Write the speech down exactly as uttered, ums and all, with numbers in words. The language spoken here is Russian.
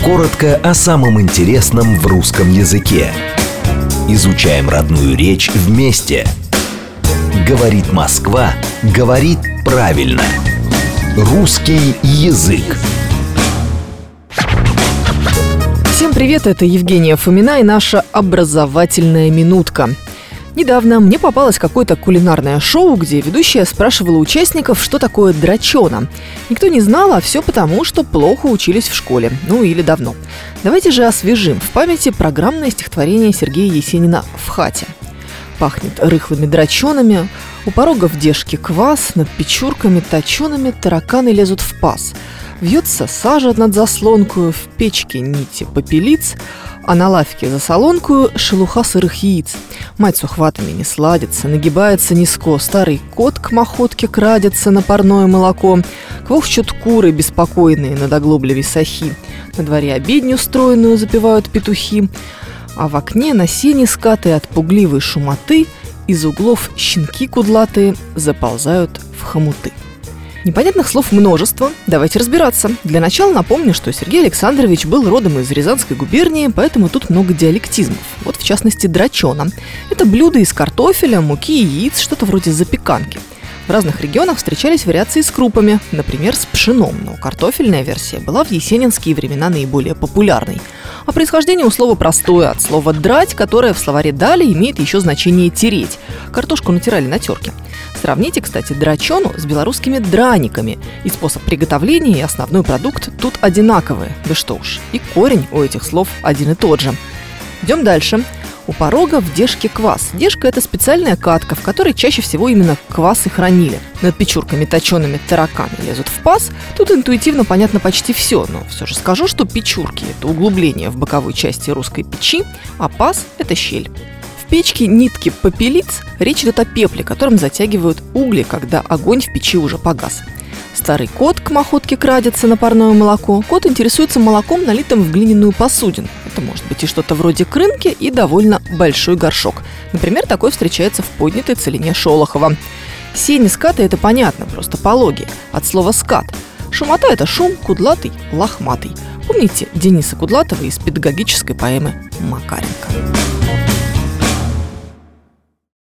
Коротко о самом интересном в русском языке. Изучаем родную речь вместе. Говорит Москва, говорит правильно. Русский язык. Всем привет, это Евгения Фомина и наша образовательная минутка. Недавно мне попалось какое-то кулинарное шоу, где ведущая спрашивала участников, что такое драчона. Никто не знал, а все потому, что плохо учились в школе. Ну или давно. Давайте же освежим в памяти программное стихотворение Сергея Есенина «В хате». Пахнет рыхлыми драчонами, у порога в дежке квас, над печурками точеными тараканы лезут в паз. Вьется сажа над заслонкою, в печке нити попелиц, а на лавке за солонкою шелуха сырых яиц. Мать с ухватами не сладится, нагибается низко, старый кот к махотке крадется на парное молоко, квохчут куры беспокойные над оглоблей сахи, на дворе обедню стройную запевают петухи, а в окне на сене скатые от пугливой шумоты из углов щенки кудлатые заползают в хомуты. Непонятных слов множество, давайте разбираться. Для начала напомню, что Сергей Александрович был родом из Рязанской губернии, поэтому тут много диалектизмов. Вот в частности драчона. Это блюдо из картофеля, муки и яиц, что-то вроде запеканки. В разных регионах встречались вариации с крупами, например, с пшеном, но картофельная версия была в есенинские времена наиболее популярной. А происхождение у слова простое, от слова «драть», которое в словаре «дали» имеет еще значение «тереть». Картошку натирали на терке. Сравните, кстати, драчону с белорусскими драниками. И способ приготовления, и основной продукт тут одинаковые. Да что уж, и корень у этих слов один и тот же. Идем дальше. У порога в дежке квас. Дежка – это специальная катка, в которой чаще всего именно квас и хранили. Над печурками точеными тараканы лезут в паз. Тут интуитивно понятно почти все, но все же скажу, что печурки – это углубление в боковой части русской печи, а паз – это щель. В печке нитки попелиц речь идет о пепле, которым затягивают угли, когда огонь в печи уже погас. Старый кот к махотке крадется на парное молоко. Кот интересуется молоком, налитым в глиняную посудину. Это может быть и что-то вроде крынки, и довольно большой горшок. Например, такой встречается в поднятой целине Шолохова. Сени скаты – это понятно, просто пологи. От слова «скат». Шумота – это шум, кудлатый, лохматый. Помните Дениса Кудлатова из педагогической поэмы «Макаренко»?